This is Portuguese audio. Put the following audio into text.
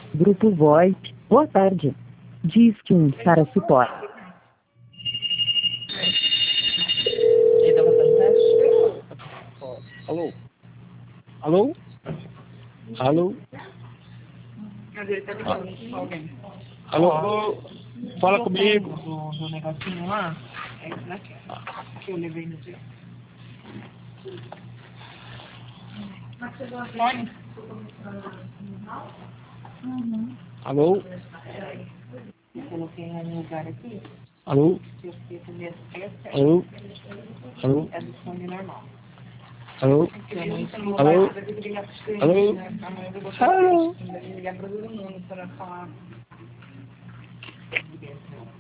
Grupo VoIP, boa tarde. Disque 1 para suporte. Alô? Alô? Alô? Mas ele tá ligando com alguém. Alô? Alô? Fala comigo. Do negocinho lá, é esse daqui, que eu levei no dia. Fone? Alô? Eu coloquei no lugar aqui, Alô? que eu fiquei com medo de ter Alô? Alô? é do fone normal. Alô? Porque a mãe Alô? vai ter que ligar pro cliente, Alô? né? Amanhã eu vou botar o Alô? cliente, vai ligar pra todo mundo para falar.